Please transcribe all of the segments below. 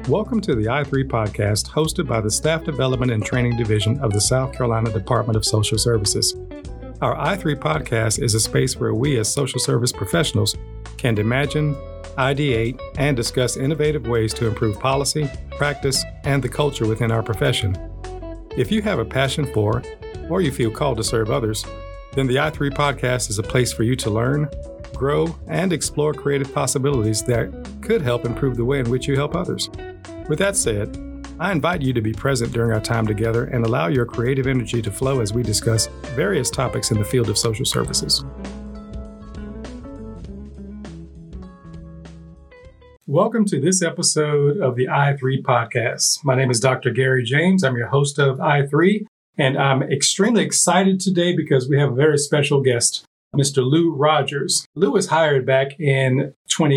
Welcome to the I3 podcast, hosted by the Staff Development and Training Division of the South Carolina Department of Social Services. Our I3 podcast is a space where we as social service professionals can imagine, ideate, and discuss innovative ways to improve policy, practice, and the culture within our profession. If you have a passion for, or you feel called to serve others, then the I3 podcast is a place for you to learn, grow, and explore creative possibilities that could help improve the way in which you help others. With that said, I invite you to be present during our time together and allow your creative energy to flow as we discuss various topics in the field of social services. Welcome to this episode of the I3 podcast. My name is Dr. Gary James. I'm your host of I3, and I'm extremely excited today because we have a very special guest, Mr. Lou Rogers. Lou was hired back in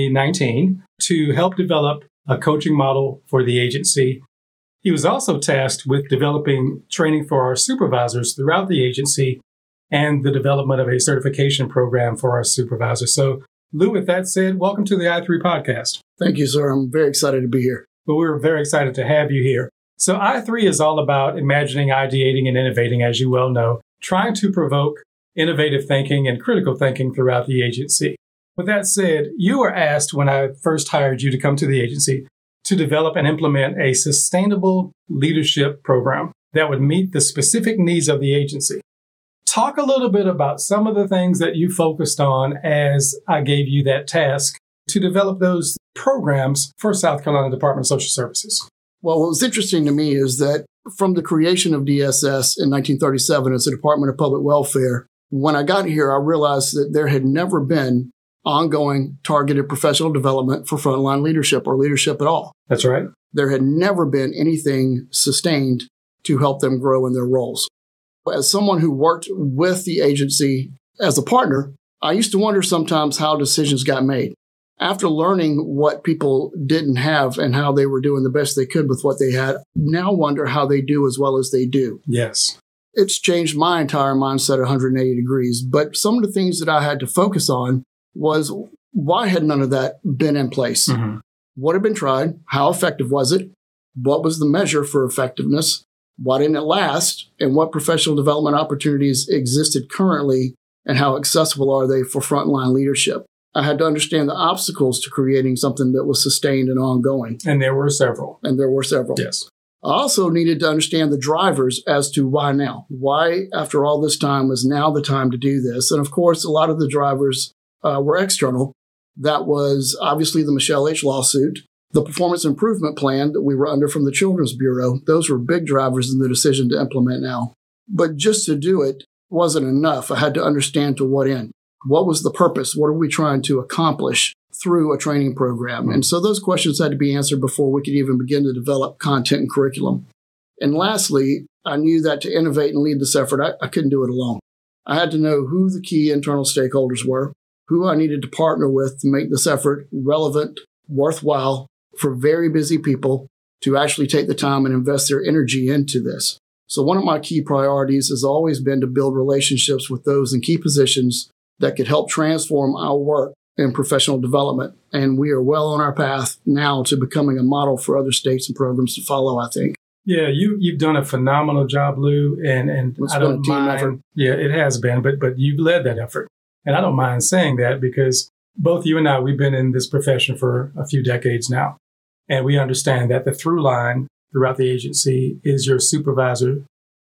2019 to help develop a coaching model for the agency. He was also tasked with developing training for our supervisors throughout the agency and the development of a certification program for our supervisors. So, Lou, with that said, welcome to the I3 podcast. Thank you, sir. I'm very excited to be here. Well, we're very excited to have you here. So I3 is all about imagining, ideating, and innovating, as you well know, trying to provoke innovative thinking and critical thinking throughout the agency. With that said, you were asked when I first hired you to come to the agency to develop and implement a sustainable leadership program that would meet the specific needs of the agency. Talk a little bit about some of the things that you focused on as I gave you that task to develop those programs for South Carolina Department of Social Services. Well, what was interesting to me is that from the creation of DSS in 1937 as the Department of Public Welfare, when I got here, I realized that there had never been ongoing targeted professional development for frontline leadership or leadership at all. That's right. There had never been anything sustained to help them grow in their roles. As someone who worked with the agency as a partner, I used to wonder sometimes how decisions got made. After learning what people didn't have and how they were doing the best they could with what they had, now wonder how they do as well as they do. Yes. It's changed my entire mindset 180 degrees. But some of the things that I had to focus on was, why had none of that been in place? Mm-hmm. What had been tried? How effective was it? What was the measure for effectiveness? Why didn't it last? And what professional development opportunities existed currently? And how accessible are they for frontline leadership? I had to understand the obstacles to creating something that was sustained and ongoing. And there were several. Yes. I also needed to understand the drivers as to why now. Why, after all this time, was now the time to do this? And of course, a lot of the drivers were external. That was obviously the Michelle H. lawsuit, the performance improvement plan that we were under from the Children's Bureau. Those were big drivers in the decision to implement now. But just to do it wasn't enough. I had to understand to what end. What was the purpose? What are we trying to accomplish through a training program? Mm-hmm. And so those questions had to be answered before we could even begin to develop content and curriculum. And lastly, I knew that to innovate and lead this effort, I couldn't do it alone. I had to know who the key internal stakeholders were, who I needed to partner with to make this effort relevant, worthwhile for very busy people to actually take the time and invest their energy into this. So one of my key priorities has always been to build relationships with those in key positions that could help transform our work in professional development. And we are well on our path now to becoming a model for other states and programs to follow, I think. Yeah, you've done a phenomenal job, Lou, and it's been a team effort. Yeah, it has been, but you've led that effort. And I don't mind saying that because both you and I, we've been in this profession for a few decades now. And we understand that the through line throughout the agency is your supervisors,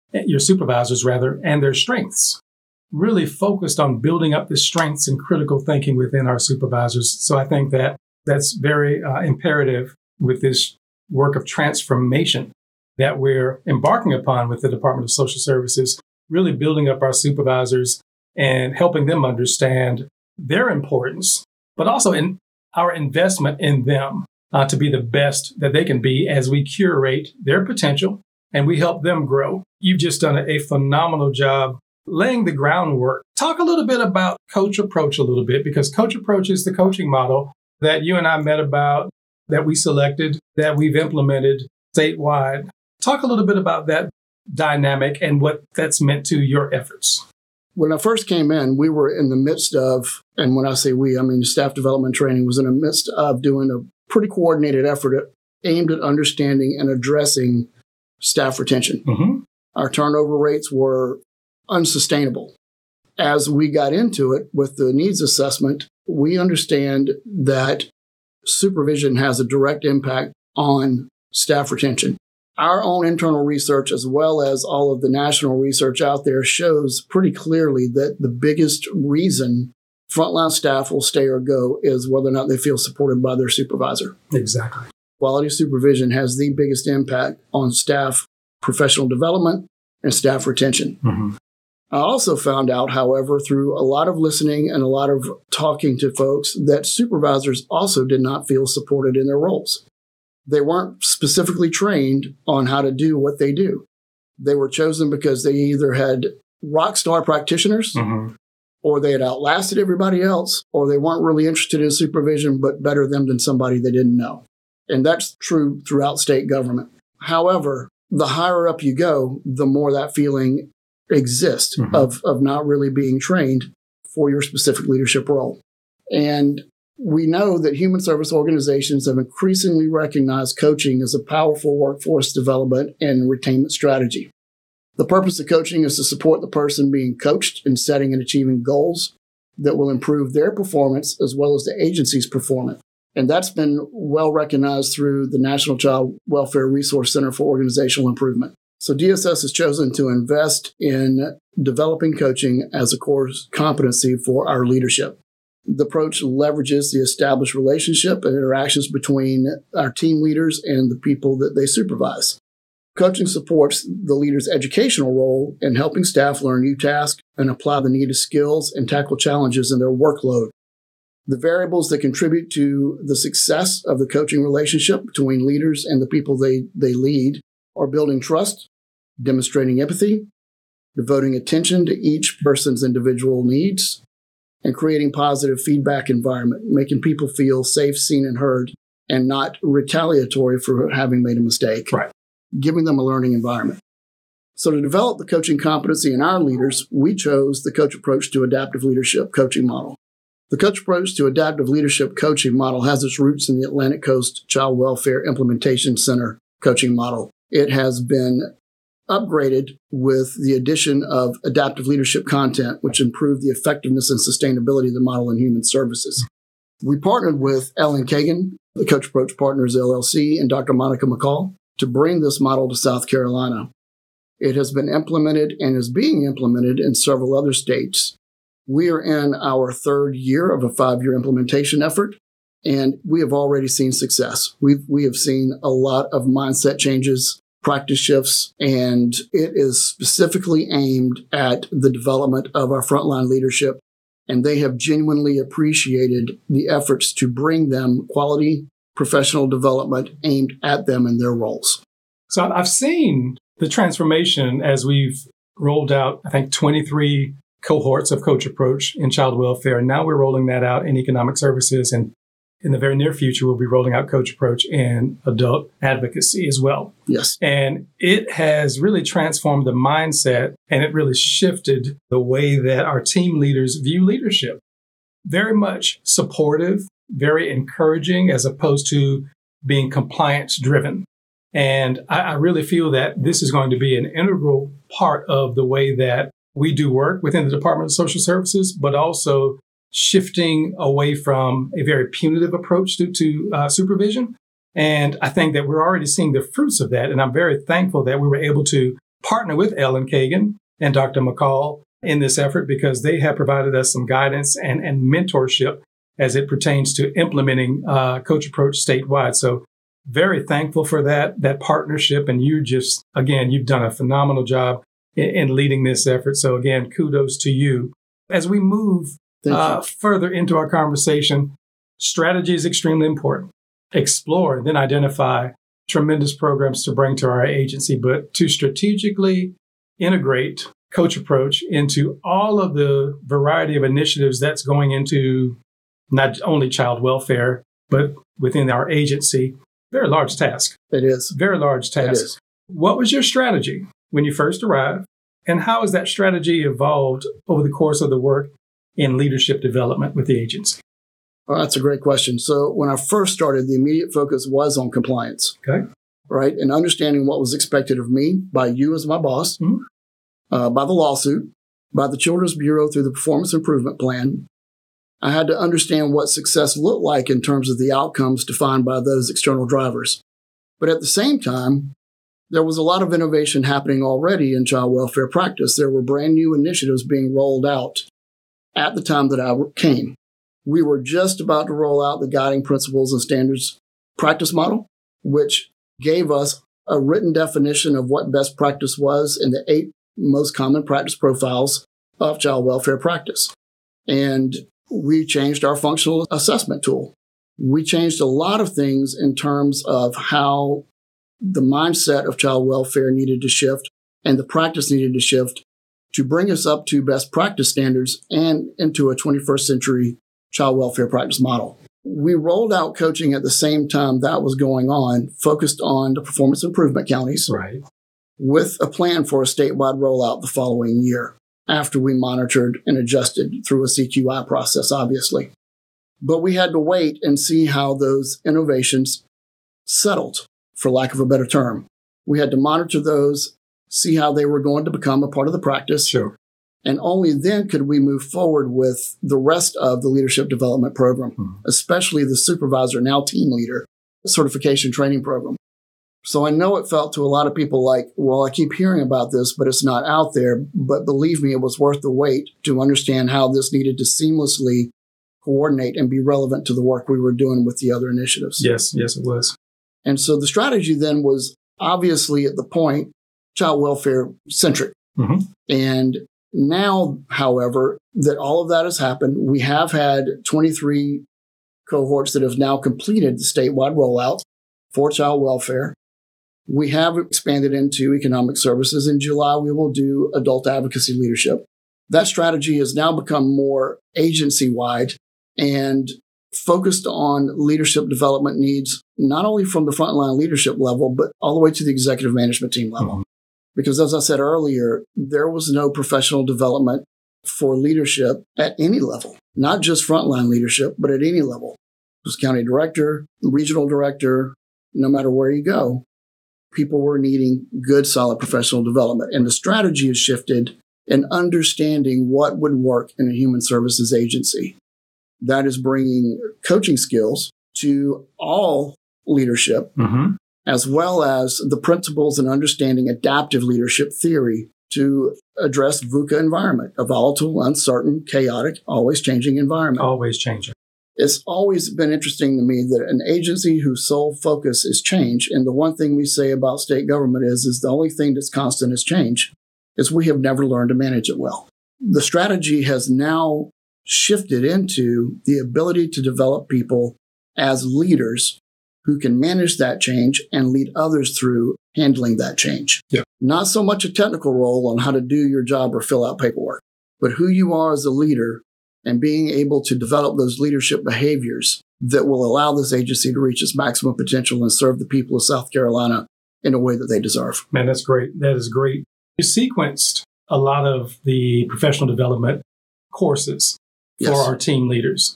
and their strengths. Really focused on building up the strengths and critical thinking within our supervisors. So I think that that's very imperative with this work of transformation that we're embarking upon with the Department of Social Services, really building up our supervisors and helping them understand their importance, but also in our investment in them to be the best that they can be as we curate their potential and we help them grow. You've just done a phenomenal job laying the groundwork. Talk a little bit about Coach Approach a little bit, because Coach Approach is the coaching model that you and I met about, that we selected, that we've implemented statewide. Talk a little bit about that dynamic and what that's meant to your efforts. When I first came in, we were in the midst of, and when I say we, I mean staff development training was in the midst of doing a pretty coordinated effort aimed at understanding and addressing staff retention. Mm-hmm. Our turnover rates were unsustainable. As we got into it with the needs assessment, we understand that supervision has a direct impact on staff retention. Our own internal research, as well as all of the national research out there, shows pretty clearly that the biggest reason frontline staff will stay or go is whether or not they feel supported by their supervisor. Exactly. Quality supervision has the biggest impact on staff professional development and staff retention. Mm-hmm. I also found out, however, through a lot of listening and a lot of talking to folks, that supervisors also did not feel supported in their roles. They weren't specifically trained on how to do what they do. They were chosen because they either had rock star practitioners, mm-hmm. or they had outlasted everybody else, or they weren't really interested in supervision, but better them than somebody they didn't know. And that's true throughout state government. However, the higher up you go, the more that feeling exists mm-hmm. of not really being trained for your specific leadership role. And we know that human service organizations have increasingly recognized coaching as a powerful workforce development and retainment strategy. The purpose of coaching is to support the person being coached in setting and achieving goals that will improve their performance as well as the agency's performance. And that's been well recognized through the National Child Welfare Resource Center for Organizational Improvement. So DSS has chosen to invest in developing coaching as a core competency for our leadership. The approach leverages the established relationship and interactions between our team leaders and the people that they supervise. Coaching supports the leader's educational role in helping staff learn new tasks and apply the needed skills and tackle challenges in their workload. The variables that contribute to the success of the coaching relationship between leaders and the people they lead are building trust, demonstrating empathy, devoting attention to each person's individual needs, and creating positive feedback environment, making people feel safe, seen, and heard, and not retaliatory for having made a mistake. Right. Giving them a learning environment. So to develop the coaching competency in our leaders, we chose the Coach Approach to Adaptive Leadership coaching model. The Coach Approach to Adaptive Leadership coaching model has its roots in the Atlantic Coast Child Welfare Implementation Center coaching model. It has been upgraded with the addition of adaptive leadership content, which improved the effectiveness and sustainability of the model in human services. We partnered with Ellen Kagan, the Coach Approach Partners LLC, and Dr. Monica McCall to bring this model to South Carolina. It has been implemented and is being implemented in several other states. We are in our third year of a 5-year implementation effort, and we have already seen success. We have seen a lot of mindset changes, practice shifts, and it is specifically aimed at the development of our frontline leadership, and they have genuinely appreciated the efforts to bring them quality professional development aimed at them in their roles. So I've seen the transformation as we've rolled out, I think, 23 cohorts of Coach Approach in child welfare. And now we're rolling that out in economic services. And in the very near future, we'll be rolling out Coach Approach in adult advocacy as well. Yes. And it has really transformed the mindset, and it really shifted the way that our team leaders view leadership. Very much supportive, very encouraging, as opposed to being compliance driven. And I really feel that this is going to be an integral part of the way that we do work within the Department of Social Services, but also shifting away from a very punitive approach to supervision. And I think that we're already seeing the fruits of that. And I'm very thankful that we were able to partner with Ellen Kagan and Dr. McCall in this effort, because they have provided us some guidance and mentorship as it pertains to implementing Coach Approach statewide. So very thankful for that partnership. And you've done a phenomenal job in leading this effort. So again, kudos to you. As we move further into our conversation, strategy is extremely important. Explore, then identify tremendous programs to bring to our agency, but to strategically integrate Coach Approach into all of the variety of initiatives that's going into not only child welfare, but within our agency. Very large task. It is. Very large task. It is. What was your strategy when you first arrived? And how has that strategy evolved over the course of the work in leadership development with the agency? Oh, that's a great question. So when I first started, the immediate focus was on compliance. Okay. Right? And understanding what was expected of me by you as my boss, by the lawsuit, by the Children's Bureau through the Performance Improvement Plan. I had to understand what success looked like in terms of the outcomes defined by those external drivers. But at the same time, there was a lot of innovation happening already in child welfare practice. There were brand new initiatives being rolled out at the time that I came. We were just about to roll out the Guiding Principles and Standards practice model, which gave us a written definition of what best practice was in the 8 most common practice profiles of child welfare practice. And we changed our functional assessment tool. We changed a lot of things in terms of how the mindset of child welfare needed to shift and the practice needed to shift to bring us up to best practice standards and into a 21st century child welfare practice model. We rolled out coaching at the same time that was going on, focused on the performance improvement counties, Right. with a plan for a statewide rollout the following year, after we monitored and adjusted through a CQI process, obviously. But we had to wait and see how those innovations settled, for lack of a better term. We had to monitor those, see how they were going to become a part of the practice. Sure. And only then could we move forward with the rest of the leadership development program, especially the supervisor, now team leader, certification training program. So I know it felt to a lot of people like, well, I keep hearing about this, but it's not out there. But believe me, it was worth the wait to understand how this needed to seamlessly coordinate and be relevant to the work we were doing with the other initiatives. Yes, it was. And so the strategy then was obviously at the point child welfare centric. And now, however, that all of that has happened, we have had 23 cohorts that have now completed the statewide rollout for child welfare. We have expanded into economic services. In July, we will do adult advocacy leadership. That strategy has now become more agency-wide and focused on leadership development needs, not only from the frontline leadership level, but all the way to the executive management team level. Because as I said earlier, there was no professional development for leadership at any level, not just frontline leadership, but at any level. It was county director, regional director, no matter where you go, people were needing good, solid professional development. And the strategy has shifted in understanding what would work in a human services agency. That is bringing coaching skills to all leadership, as well as the principles and understanding adaptive leadership theory to address VUCA environment, a volatile, uncertain, chaotic, always changing environment. Always changing. It's always been interesting to me that an agency whose sole focus is change, and the one thing we say about state government is the only thing that's constant is change, is we have never learned to manage it well. The strategy has now shifted into the ability to develop people as leaders who can manage that change and lead others through handling that change. Yep. Not so much a technical role on how to do your job or fill out paperwork, but who you are as a leader and being able to develop those leadership behaviors that will allow this agency to reach its maximum potential and serve the people of South Carolina in a way that they deserve. Man, that's great. That is great. You sequenced a lot of the professional development courses for our team leaders.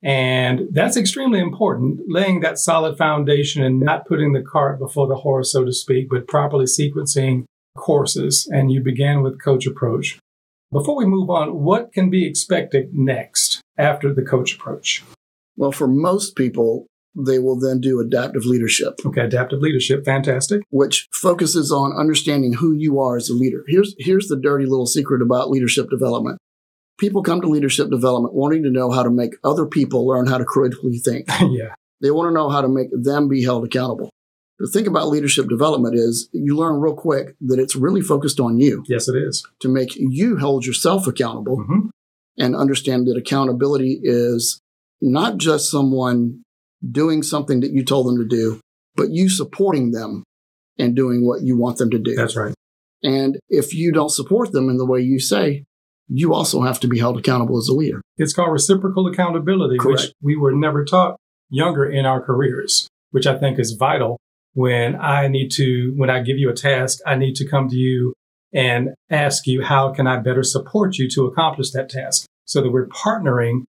And that's extremely important, laying that solid foundation and not putting the cart before the horse, so to speak, but properly sequencing courses. And you began with Coach Approach. Before we move on, what can be expected next after the Coach Approach? Well, for most people, they will then do adaptive leadership. Okay, adaptive leadership. Fantastic. Which focuses on understanding who you are as a leader. Here's the dirty little secret about leadership development. People come to leadership development wanting to know how to make other people learn how to critically think. Yeah. They want to know how to make them be held accountable. The thing about leadership development is you learn real quick that it's really focused on you. Yes, it is. To make you hold yourself accountable and understand that accountability is not just someone doing something that you told them to do, but you supporting them and doing what you want them to do. That's right. And if you don't support them in the way you say, you also have to be held accountable as a leader. It's called reciprocal accountability, Correct. which we were never taught younger in our careers, which I think is vital. When I give you a task, I need to come to you and ask you, how can I better support you to accomplish that task? So that we're partnering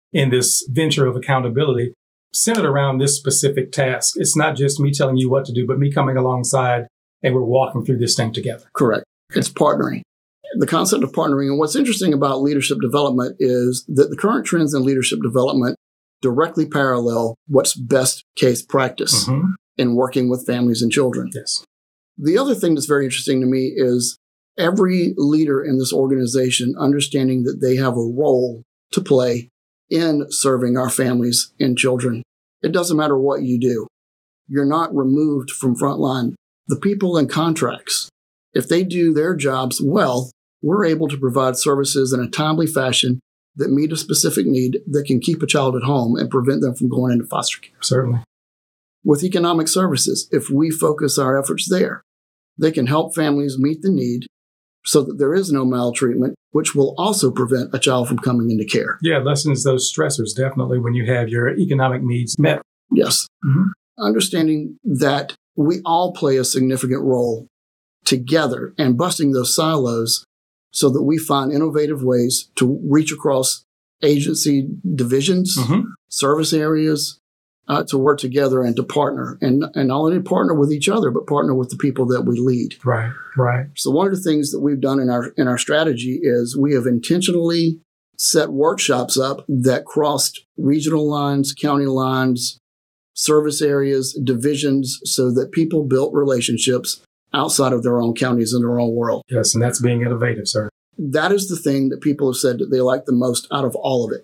in this venture of accountability centered around this specific task. It's not just me telling you what to do, but me coming alongside and we're walking through this thing together. Correct. It's partnering. The concept of partnering. And what's interesting about leadership development is that the current trends in leadership development directly parallel what's best case practice in working with families and children. Yes. The other thing that's very interesting to me is every leader in this organization understanding that they have a role to play in serving our families and children. It doesn't matter what you do. You're not removed from frontline. The people in contracts, if they do their jobs well, we're able to provide services in a timely fashion that meet a specific need that can keep a child at home and prevent them from going into foster care. Certainly. With economic services, if we focus our efforts there, they can help families meet the need so that there is no maltreatment, which will also prevent a child from coming into care. Yeah, it lessens those stressors, definitely, when you have your economic needs met. Yes. Understanding that we all play a significant role together and busting those silos so that we find innovative ways to reach across agency divisions, service areas, to work together and to partner. And not only partner with each other, but partner with the people that we lead. Right, right. So one of the things that we've done in our strategy is we have intentionally set workshops up that crossed regional lines, county lines, service areas, divisions, so that people built relationships outside of their own counties and their own world. Yes, and that's being innovative, sir. That is the thing that people have said that they like the most out of all of it.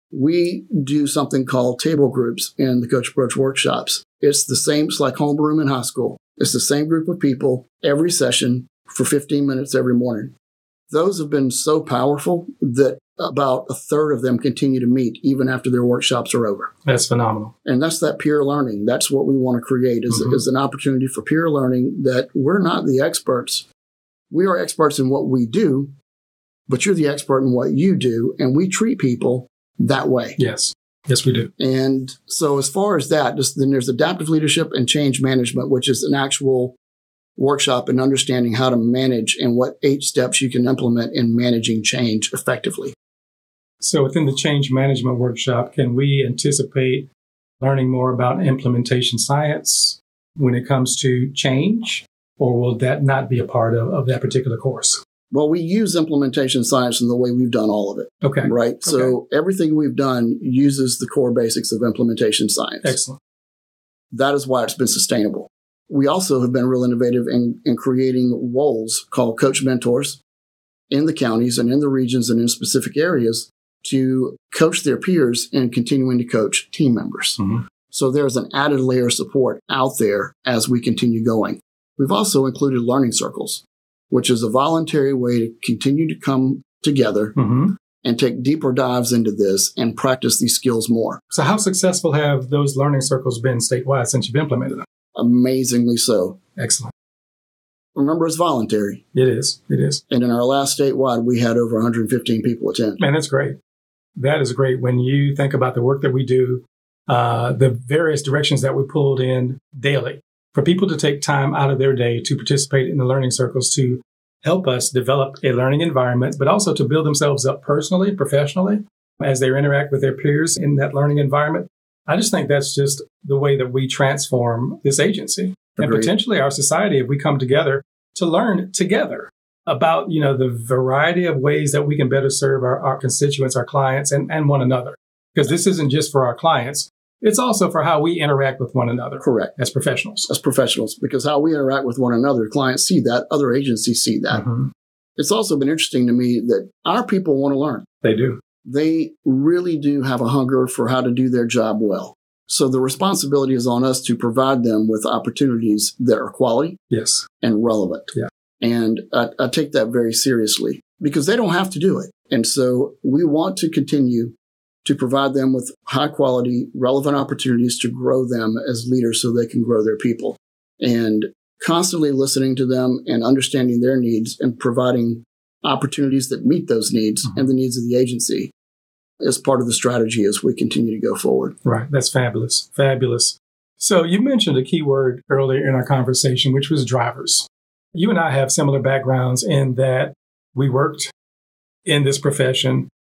We do something called table groups in the Coach Approach workshops. It's the same, it's like homeroom in high school. It's the same group of people every session for 15 minutes every morning. Those have been so powerful that about a third of them continue to meet even after their workshops are over. That's phenomenal. And that's that peer learning. That's what we want to create is an opportunity for peer learning that we're not the experts. We are experts in what we do, but you're the expert in what you do. And we treat people that way. Yes. Yes, we do. And so as far as that, then there's adaptive leadership and change management, which is an actual workshop in understanding how to manage and what 8 steps you can implement in managing change effectively. So within the change management workshop, can we anticipate learning more about implementation science when it comes to change, or will that not be a part of that particular course? Well, we use implementation science in the way we've done all of it. Okay. Right? Okay. So everything we've done uses the core basics of implementation science. Excellent. That is why it's been sustainable. We also have been real innovative in creating roles called coach mentors in the counties and in the regions and in specific areas to coach their peers and continuing to coach team members. So there's an added layer of support out there as we continue going. We've also included learning circles, which is a voluntary way to continue to come together and take deeper dives into this and practice these skills more. So how successful have those learning circles been statewide since you've implemented them? Amazingly so. Excellent. Remember, it's voluntary. It is. It is. And in our last statewide, we had over 115 people attend. Man, that's great. That is great. When you think about the work that we do, the various directions that we pulled in daily, for people to take time out of their day to participate in the learning circles to help us develop a learning environment, but also to build themselves up personally, professionally, as they interact with their peers in that learning environment. I just think that's just the way that we transform this agency and potentially our society if we come together to learn together about, the variety of ways that we can better serve our constituents, our clients, and one another. Because this isn't just for our clients. It's also for how we interact with one another. Correct. As professionals. As professionals, because how we interact with one another, clients see that, other agencies see that. It's also been interesting to me that our people want to learn. They do. They really do have a hunger for how to do their job well. So the responsibility is on us to provide them with opportunities that are quality and relevant. Yeah. And I take that very seriously because they don't have to do it. And so we want to continue to provide them with high quality, relevant opportunities to grow them as leaders so they can grow their people. And constantly listening to them and understanding their needs and providing opportunities that meet those needs and the needs of the agency is part of the strategy as we continue to go forward. Right. That's fabulous. Fabulous. So you mentioned a key word earlier in our conversation, which was drivers. You and I have similar backgrounds in that we worked in this profession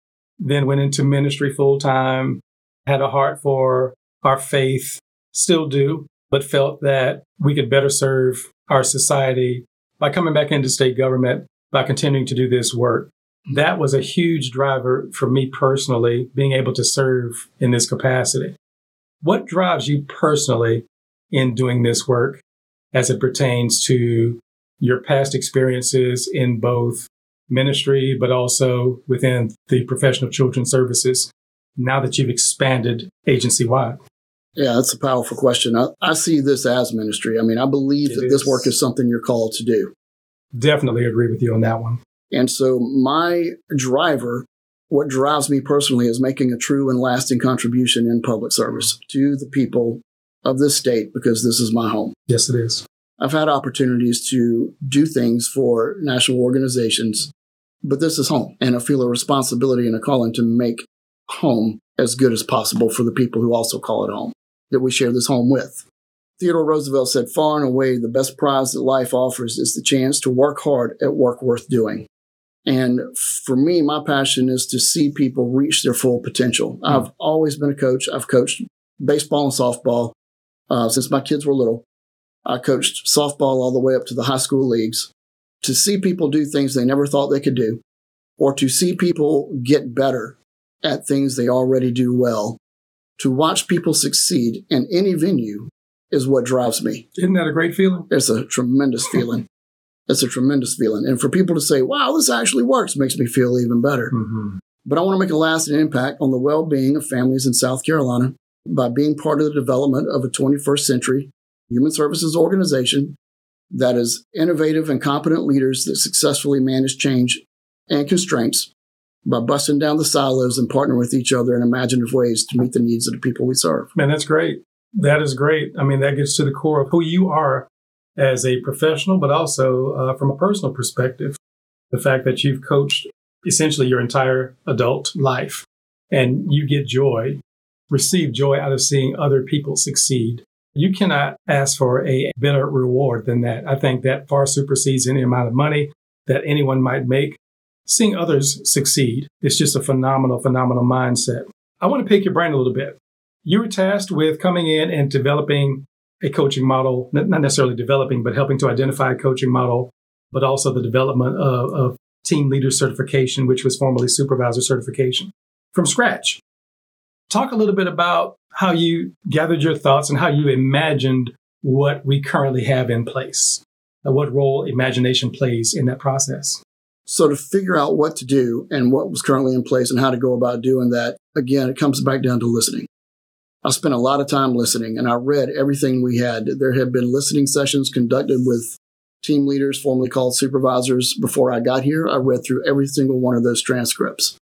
then went into ministry full time, had a heart for our faith, still do, but felt that we could better serve our society by coming back into state government, by continuing to do this work. That was a huge driver for me personally, being able to serve in this capacity. What drives you personally in doing this work as it pertains to your past experiences in both ministry, but also within the professional children's services, now that you've expanded agency-wide? Yeah, that's a powerful question. I see this as ministry. I mean, I believe that this work is something you're called to do. Definitely agree with you on that one. And so my driver, what drives me personally, is making a true and lasting contribution in public service to the people of this state, because this is my home. Yes, it is. I've had opportunities to do things for national organizations, but this is home. And I feel a responsibility and a calling to make home as good as possible for the people who also call it home, that we share this home with. Theodore Roosevelt said, far and away, the best prize that life offers is the chance to work hard at work worth doing. And for me, my passion is to see people reach their full potential. I've always been a coach. I've coached baseball and softball since my kids were little. I coached softball all the way up to the high school leagues. To see people do things they never thought they could do, or to see people get better at things they already do well, to watch people succeed in any venue is what drives me. Isn't that a great feeling? It's a tremendous feeling. It's a tremendous feeling. And for people to say, wow, this actually works, makes me feel even better. Mm-hmm. But I want to make a lasting impact on the well-being of families in South Carolina by being part of the development of a 21st century human services organization that is innovative and competent leaders that successfully manage change and constraints by busting down the silos and partnering with each other in imaginative ways to meet the needs of the people we serve. Man, that's great. That is great. I mean, that gets to the core of who you are as a professional, but also from a personal perspective. The fact that you've coached essentially your entire adult life and you get joy, receive joy out of seeing other people succeed. You cannot ask for a better reward than that. I think that far supersedes any amount of money that anyone might make. Seeing others succeed is just a phenomenal, phenomenal mindset. I want to pick your brain a little bit. You were tasked with coming in and developing a coaching model, not necessarily developing, but helping to identify a coaching model, but also the development of team leader certification, which was formerly supervisor certification, from scratch. Talk a little bit about how you gathered your thoughts and how you imagined what we currently have in place, and what role imagination plays in that process. So to figure out what to do and what was currently in place and how to go about doing that, again, it comes back down to listening. I spent a lot of time listening, and I read everything we had. There had been listening sessions conducted with team leaders, formerly called supervisors, before I got here. I read through every single one of those transcripts.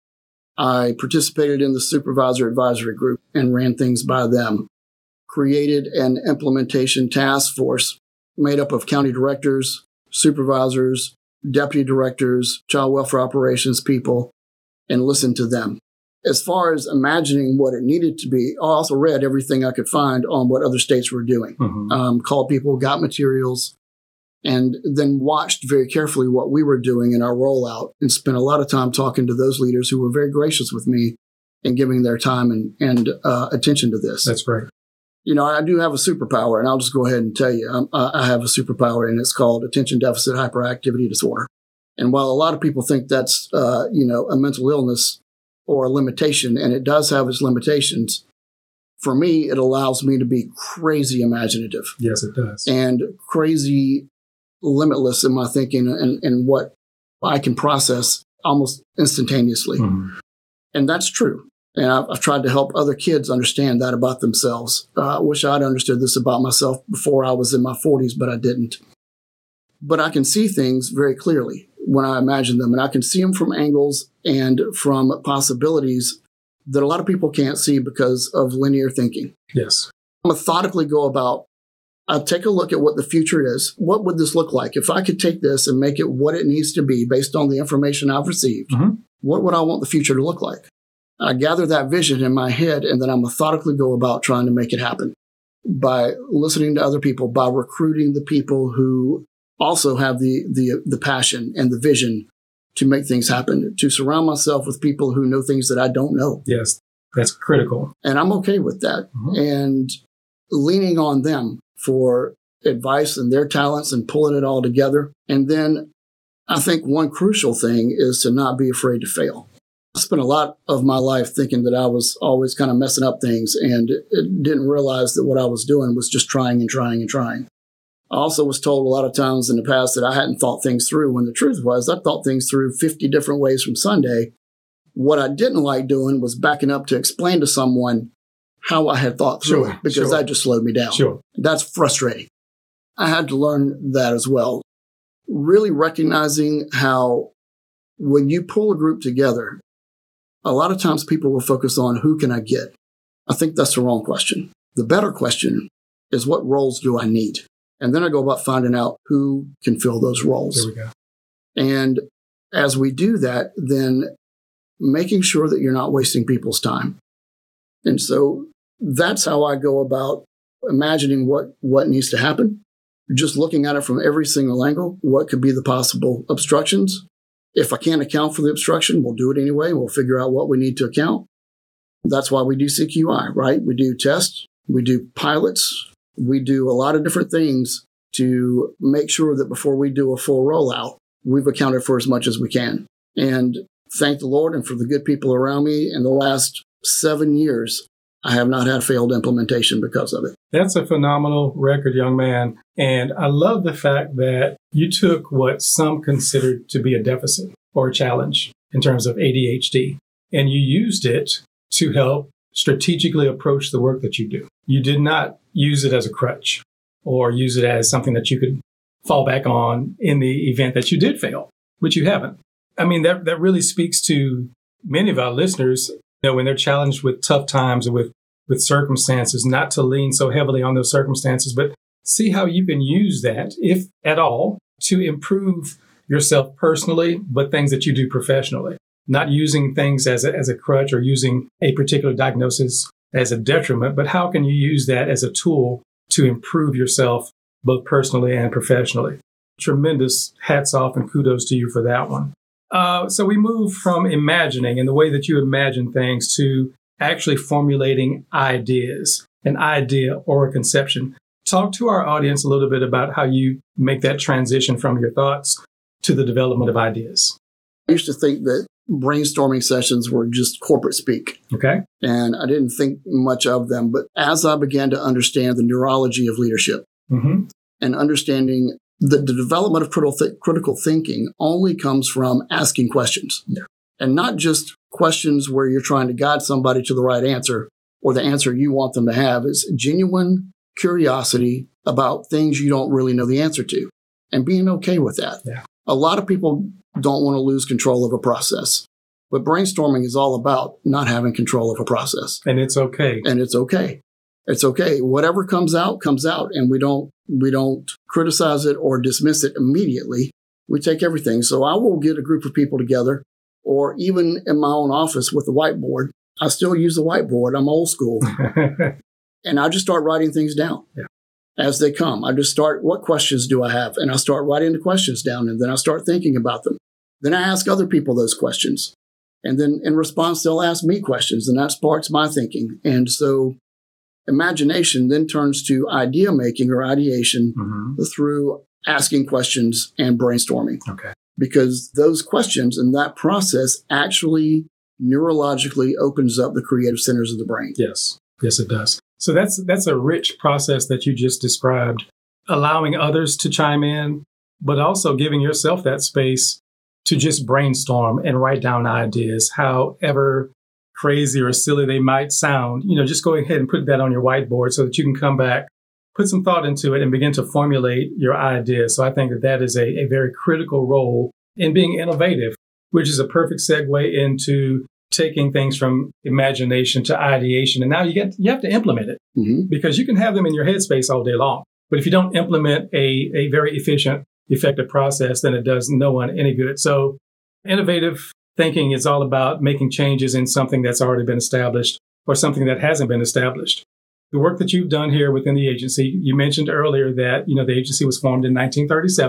I participated in the supervisor advisory group and ran things by them. Created an implementation task force made up of county directors, supervisors, deputy directors, child welfare operations people, and listened to them. As far as imagining what it needed to be, I also read everything I could find on what other states were doing. Called people, got materials, and then watched very carefully what we were doing in our rollout and spent a lot of time talking to those leaders who were very gracious with me and giving their time and attention to this. That's great. You know, I do have a superpower, and I'll just go ahead and tell you, I have a superpower, and it's called attention deficit hyperactivity disorder. And while a lot of people think that's, a mental illness or a limitation, and it does have its limitations, for me, it allows me to be crazy imaginative. Yes, it does. And crazy limitless in my thinking and what I can process almost instantaneously. Mm-hmm. And that's true. And I've tried to help other kids understand that about themselves. I wish I'd understood this about myself before I was in my 40s, but I didn't. But I can see things very clearly when I imagine them, and I can see them from angles and from possibilities that a lot of people can't see because of linear thinking. Yes. Methodically go about, I'll take a look at what the future is. What would this look like? If I could take this and make it what it needs to be based on the information I've received, what would I want the future to look like? I gather that vision in my head, and then I methodically go about trying to make it happen by listening to other people, by recruiting the people who also have the passion and the vision to make things happen, to surround myself with people who know things that I don't know. Yes, that's critical. And I'm okay with that. And leaning on them for advice and their talents and pulling it all together. And then I think one crucial thing is to not be afraid to fail. I spent a lot of my life thinking that I was always kind of messing up things and didn't realize that what I was doing was just trying and trying and trying. I also was told a lot of times in the past that I hadn't thought things through, when the truth was I thought things through 50 different ways from Sunday. What I didn't like doing was backing up to explain to someone how I had thought through it, because that just slowed me down. That's frustrating. I had to learn that as well. Really recognizing how when you pull a group together, a lot of times people will focus on who can I get? I think that's the wrong question. The better question is, what roles do I need? And then I go about finding out who can fill those roles. There we go. And as we do that, then making sure that you're not wasting people's time. And so that's how I go about imagining what needs to happen. Just looking at it from every single angle, what could be the possible obstructions. If I can't account for the obstruction, we'll do it anyway. We'll figure out what we need to account. That's why we do CQI, right? We do tests, we do pilots, we do a lot of different things to make sure that before we do a full rollout, we've accounted for as much as we can. And thank the Lord, and for the good people around me, in the last 7 years, I have not had failed implementation because of it. That's a phenomenal record, young man. And I love the fact that you took what some considered to be a deficit or a challenge in terms of ADHD, and you used it to help strategically approach the work that you do. You did not use it as a crutch or use it as something that you could fall back on in the event that you did fail, which you haven't. I mean, that really speaks to many of our listeners, when they're challenged with tough times or with circumstances, not to lean so heavily on those circumstances, but see how you can use that, if at all, to improve yourself personally, but things that you do professionally. Not using things as a crutch or using a particular diagnosis as a detriment, but how can you use that as a tool to improve yourself both personally and professionally? Tremendous hats off and kudos to you for that one. So we move from imagining and the way that you imagine things to actually formulating ideas, an idea or a conception. Talk to our audience a little bit about how you make that transition from your thoughts to the development of ideas. I used to think that brainstorming sessions were just corporate speak. Okay. And I didn't think much of them. But as I began to understand the neurology of leadership and understanding that the development of critical thinking only comes from asking questions. Yeah. And not just questions where you're trying to guide somebody to the right answer or the answer you want them to have. It's genuine curiosity about things you don't really know the answer to and being okay with that. Yeah. A lot of people don't want to lose control of a process, but brainstorming is all about not having control of a process. And it's okay. And it's okay. It's okay. Whatever comes out, and we don't criticize it or dismiss it immediately. We take everything. So I will get a group of people together, or even in my own office with a whiteboard. I still use the whiteboard. I'm old school. And I just start writing things down as they come. I just start, what questions do I have? And I start writing the questions down, and then I start thinking about them. Then I ask other people those questions. And then in response, they'll ask me questions, and that sparks my thinking. And so imagination then turns to idea making or ideation through asking questions and brainstorming. Okay. Because those questions and that process actually neurologically opens up the creative centers of the brain. Yes. Yes, it does. So that's a rich process that you just described, allowing others to chime in, but also giving yourself that space to just brainstorm and write down ideas, however crazy or silly they might sound. Just go ahead and put that on your whiteboard so that you can come back, put some thought into it, and begin to formulate your ideas. So I think that is a very critical role in being innovative, which is a perfect segue into taking things from imagination to ideation. And now you have to implement it because you can have them in your headspace all day long. But if you don't implement a very efficient, effective process, then it does no one any good. So innovative thinking is all about making changes in something that's already been established or something that hasn't been established. The work that you've done here within the agency, you mentioned earlier that, the agency was formed in 1937.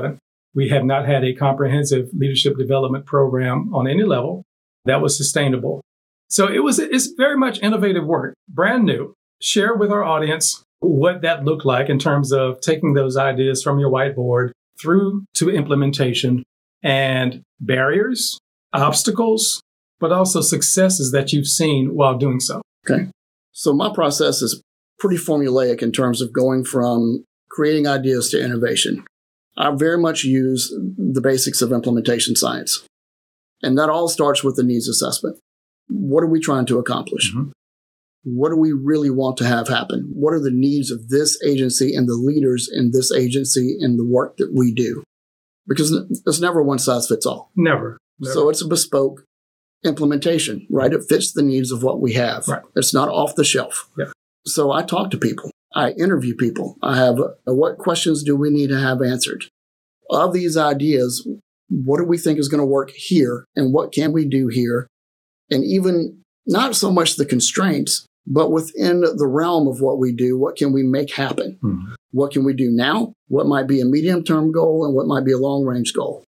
We have not had a comprehensive leadership development program on any level that was sustainable. So it's very much innovative work, brand new. Share with our audience what that looked like in terms of taking those ideas from your whiteboard through to implementation and barriers, obstacles, but also successes that you've seen while doing so. Okay. So my process is pretty formulaic in terms of going from creating ideas to innovation. I very much use the basics of implementation science. And that all starts with the needs assessment. What are we trying to accomplish? Mm-hmm. What do we really want to have happen? What are the needs of this agency and the leaders in this agency and the work that we do? Because it's never one size fits all. Never. So it's a bespoke implementation, right? It fits the needs of what we have. Right. It's not off the shelf. Yeah. So I talk to people. I interview people. I have what questions do we need to have answered? Of these ideas, what do we think is going to work here and what can we do here? And even not so much the constraints, but within the realm of what we do, what can we make happen? Mm-hmm. What can we do now? What might be a medium-term goal and what might be a long-range goal?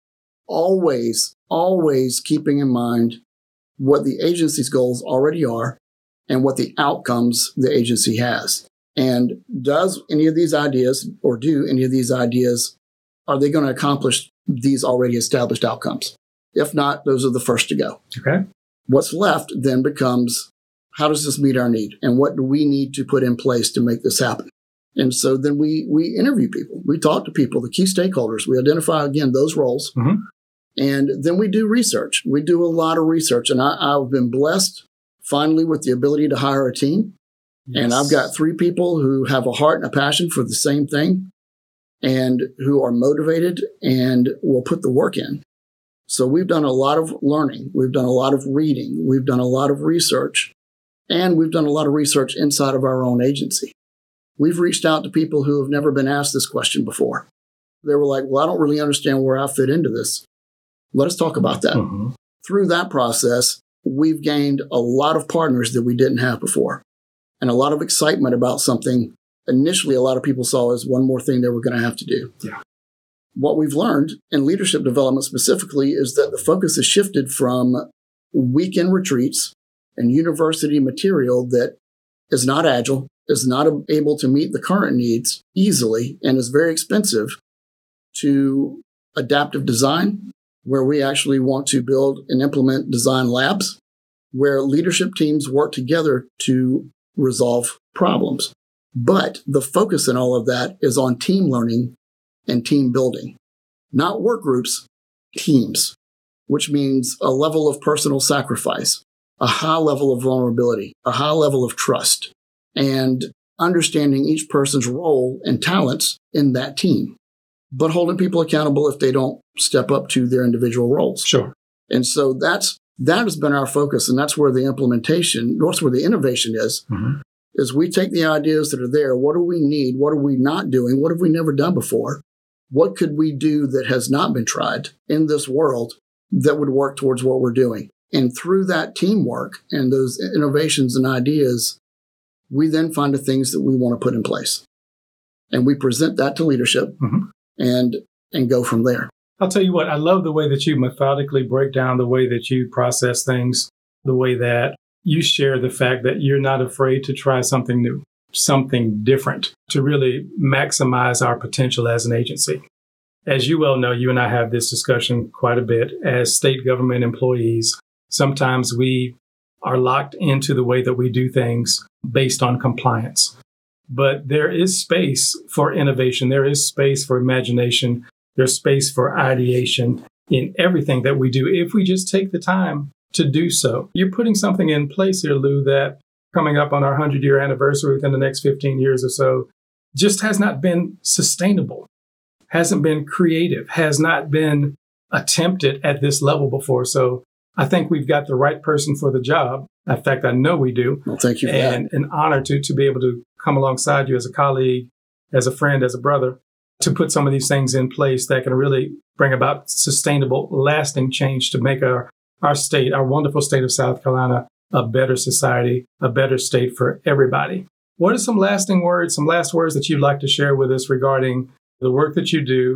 Always keeping in mind what the agency's goals already are and what the outcomes the agency has. And does any of these ideas, or do any of these ideas, are they going to accomplish these already established outcomes? If not, those are the first to go. Okay. What's left then becomes, how does this meet our need? And what do we need to put in place to make this happen? And so then we interview people. We talk to people, the key stakeholders. We identify, again, those roles. Mm-hmm. And then we do research. We do a lot of research. And I've been blessed, finally, with the ability to hire a team. Yes. And I've got 3 people who have a heart and a passion for the same thing and who are motivated and will put the work in. So we've done a lot of learning. We've done a lot of reading. We've done a lot of research. And we've done a lot of research inside of our own agency. We've reached out to people who have never been asked this question before. They were like, well, I don't really understand where I fit into this. Let us talk about that. Mm-hmm. Through that process, we've gained a lot of partners that we didn't have before and a lot of excitement about something initially a lot of people saw as one more thing they were going to have to do. Yeah. What we've learned in leadership development specifically is that the focus has shifted from weekend retreats and university material that is not agile, is not able to meet the current needs easily, and is very expensive, to adaptive design, where we actually want to build and implement design labs, where leadership teams work together to resolve problems. But the focus in all of that is on team learning and team building, not work groups, teams, which means a level of personal sacrifice, a high level of vulnerability, a high level of trust, and understanding each person's role and talents in that team, but holding people accountable if they don't step up to their individual roles. Sure. And so that has been our focus, and that's where the innovation is, mm-hmm. is we take the ideas that are there. What do we need? What are we not doing? What have we never done before? What could we do that has not been tried in this world that would work towards what we're doing? And through that teamwork and those innovations and ideas, we then find the things that we want to put in place. And we present that to leadership mm-hmm. and go from there. I'll tell you what, I love the way that you methodically break down the way that you process things, the way that you share the fact that you're not afraid to try something new, something different, to really maximize our potential as an agency. As you well know, you and I have this discussion quite a bit. As state government employees, sometimes we are locked into the way that we do things based on compliance. But there is space for innovation. There is space for imagination. There's space for ideation in everything that we do if we just take the time to do so. You're putting something in place here, Lou, that coming up on our 100-year anniversary within the next 15 years or so just has not been sustainable, hasn't been creative, has not been attempted at this level before. So I think we've got the right person for the job. In fact, I know we do. Well, thank you for that. And an honor to be able to come alongside you as a colleague, as a friend, as a brother, to put some of these things in place that can really bring about sustainable, lasting change to make our state, our wonderful state of South Carolina, a better society, a better state for everybody. What are some last words that you'd like to share with us regarding the work that you do,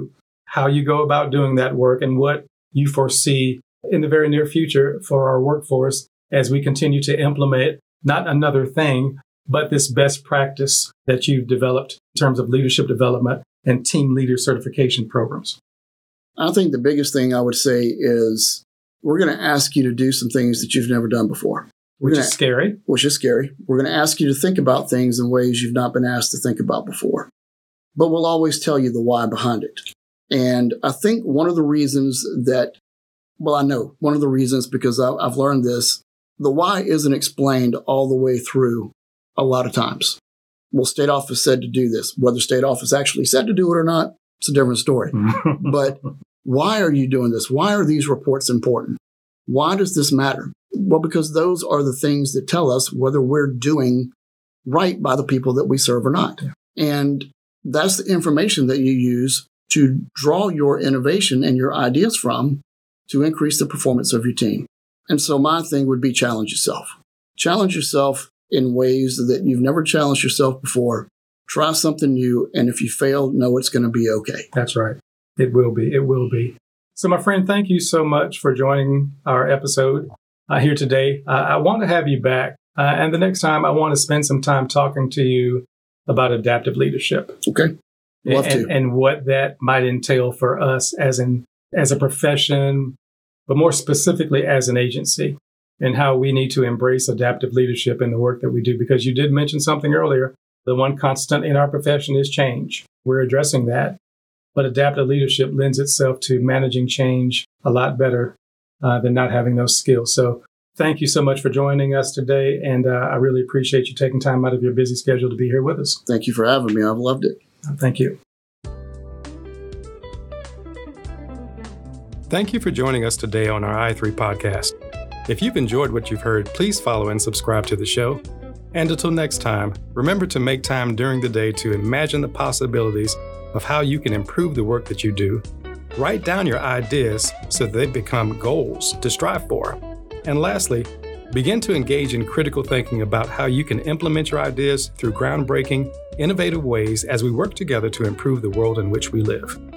how you go about doing that work and what you foresee in the very near future for our workforce as we continue to implement not another thing, but this best practice that you've developed in terms of leadership development and team leader certification programs. I think the biggest thing I would say is we're going to ask you to do some things that you've never done before. Which is scary. Which is scary. We're going to ask you to think about things in ways you've not been asked to think about before. But we'll always tell you the why behind it. And I think one of the reasons one of the reasons, because I've learned this, the why isn't explained all the way through a lot of times. Well, state office said to do this. Whether state office actually said to do it or not, it's a different story. But why are you doing this? Why are these reports important? Why does this matter? Well, because those are the things that tell us whether we're doing right by the people that we serve or not. Yeah. And that's the information that you use to draw your innovation and your ideas from to increase the performance of your team. And so my thing would be challenge yourself. Challenge yourself in ways that you've never challenged yourself before. Try something new. And if you fail, know it's going to be okay. That's right. It will be. It will be. So, my friend, thank you so much for joining our episode here today. I want to have you back. And the next time, I want to spend some time talking to you about adaptive leadership. Okay. Love to. And what that might entail for us as a profession, but more specifically as an agency, and how we need to embrace adaptive leadership in the work that we do. Because you did mention something earlier. The one constant in our profession is change. We're addressing that. But adaptive leadership lends itself to managing change a lot better than not having those skills. So thank you so much for joining us today. And I really appreciate you taking time out of your busy schedule to be here with us. Thank you for having me. I've loved it. Thank you. Thank you for joining us today on our i3 podcast. If you've enjoyed what you've heard, please follow and subscribe to the show. And until next time, remember to make time during the day to imagine the possibilities of how you can improve the work that you do. Write down your ideas so that they become goals to strive for. And lastly, begin to engage in critical thinking about how you can implement your ideas through groundbreaking, innovative ways as we work together to improve the world in which we live.